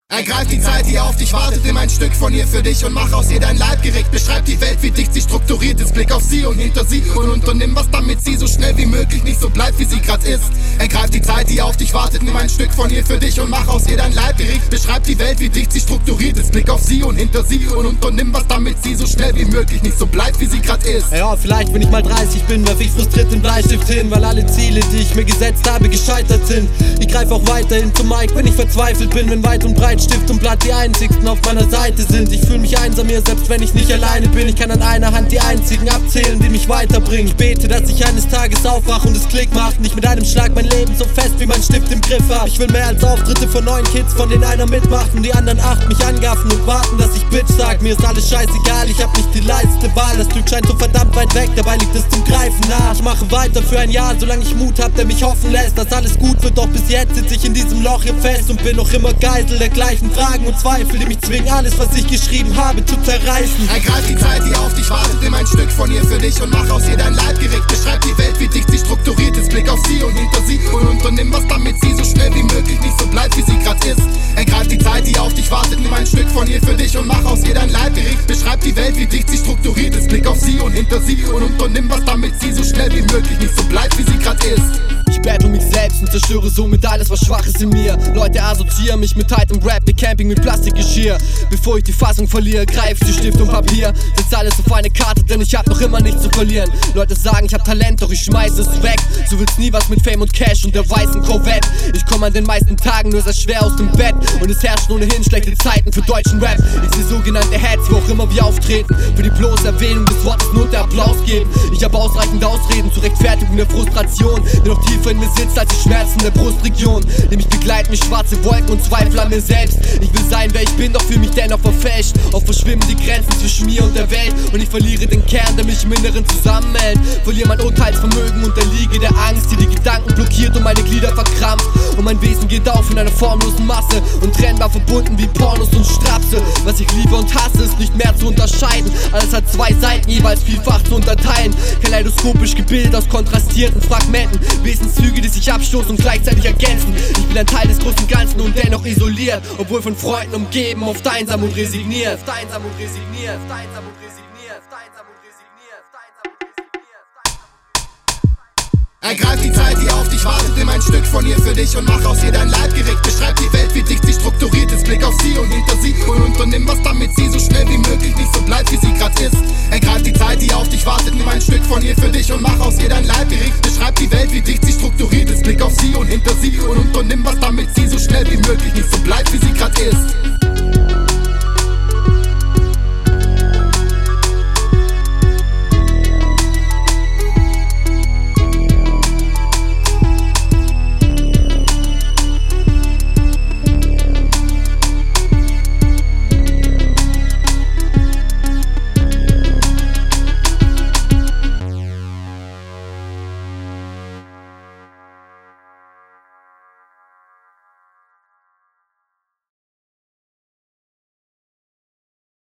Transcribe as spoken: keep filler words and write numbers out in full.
Ergreif die Zeit, die auf dich wartet, nimm ein Stück von ihr für dich und mach aus ihr dein Leibgericht. Beschreib die Welt, wie dicht sie strukturiert ist, Blick auf sie und hinter sie und unternimm was, damit sie so schnell wie möglich nicht so bleibt, wie sie grad ist. Ergreif die Zeit, die auf dich wartet, nimm ein Stück von ihr für dich und mach aus ihr dein Leibgericht. Beschreib die Welt, wie dicht sie strukturiert ist, Blick auf sie und hinter sie und unternimm was, damit sie so schnell wie möglich nicht so bleibt, wie sie grad ist. Ja, vielleicht wenn ich mal dreißig bin, werf ich frustriert den Bleistift hin, weil alle Ziele, die ich mir gesetzt habe, gescheitert sind. Ich greif auch weiterhin zum Mic, wenn ich verzweifelt bin, wenn weit und breit Stift und Blatt die einzigsten auf meiner Seite sind. Ich fühle mich einsam hier, selbst wenn ich nicht alleine bin. Ich kann an einer Hand die einzigen abzählen, die mich weiterbringen. Ich bete, dass ich eines Tages aufwache und es Klick macht. Nicht mit einem Schlag mein Leben so fest wie mein Stift im Griff hab. Ich will mehr als Auftritte von neuen Kids, von denen einer mitmacht und die anderen acht mich angaffen und warten, dass ich Bitch sag. Mir ist alles scheißegal, ich hab nicht die leiseste Wahl. Das Glück scheint so verdammt weit weg, dabei liegt es zum Greifen nah. Ich mache weiter für ein Jahr, solange ich Mut hab, der mich hoffen lässt, dass alles gut wird. Doch bis jetzt sitz ich in diesem Loch hier fest und bin noch immer Geisel der gleichen Fragen und Zweifel, die mich zwingen, alles was ich geschrieben habe zu zerreißen. Ergreif die Zeit, die auf dich wartet, nimm ein Stück von ihr für dich und mach aus ihr dein Leibgericht. Beschreib die Welt, wie dicht sie strukturiert ist, Blick auf sie und hinter sie und unternimm was, damit sie so schnell wie möglich nicht so bleibt, wie sie grad ist. Ergreif die Zeit, die auf dich wartet, nimm ein Stück von ihr für dich und mach aus ihr dein Leibgericht. Beschreib die Welt, wie dicht sie strukturiert ist, Blick auf sie und hinter sie und unternimm was, damit sie so schnell wie möglich nicht so bleibt, wie sie grad ist. Ich battle mich selbst und zerstöre somit alles, was schwach ist in mir. Leute assoziieren mich mit tightem Rap, wie Camping mit Plastikgeschirr. Bevor ich die Fassung verliere, greif zu Stift und Papier. Setz alles auf eine Karte, denn ich hab noch immer nichts zu verlieren. Leute sagen, ich hab Talent, doch ich schmeiß es weg. So wird's nie was mit Fame und Cash und der weißen Corvette. Ich komm an den meisten Tagen nur sehr schwer aus dem Bett und es herrschen ohnehin schlechte Zeiten für deutschen Rap. Ich seh sogenannte Heads, wo auch immer wir auftreten, für die bloße Erwähnung des Wortes nur der Applaus geben. Ich hab ausreichend Ausreden zur Rechtfertigung der Frustration, die noch tiefer in mir sitzt als die Schmerzen der Brustregion. Nämlich begleiten mich schwarze Wolken und Zweifel an mir selbst. Ich will sein, wer ich bin, doch fühl mich dennoch verfälscht. Oft verschwimmen die Grenzen zwischen mir und der Welt und ich verliere den Kern, der mich im Inneren zusammenhält. Verliere mein Urteilsvermögen und erliege der Angst, die die Gedanken blockiert und meine Glieder verkrampft. Und mein Wesen geht auf in einer formlosen Masse und trennbar verbunden wie Pornos und Strapse. Was ich liebe und hasse, ist nicht mehr zu unterscheiden. Alles hat zwei Seiten, jeweils vielfach zu unterteilen. Kaleidoskopisch gebildet aus kontrastierten Fragmenten, Wesenszüge, die sich abstoßen und gleichzeitig ergänzen. Ich bin ein Teil des großen Ganzen und dennoch isoliert, obwohl von Freunden umgeben, oft einsam und resigniert. Oft einsam und resigniert, oft einsam und resigniert, oft einsam und resigniert, oft einsam und resigniert. Ergreif die Zeit, die auf dich wartet, nimm ein Stück von ihr für dich und mach aus ihr dein Leibgericht. Beschreib die Welt, wie dicht sie strukturiert ist,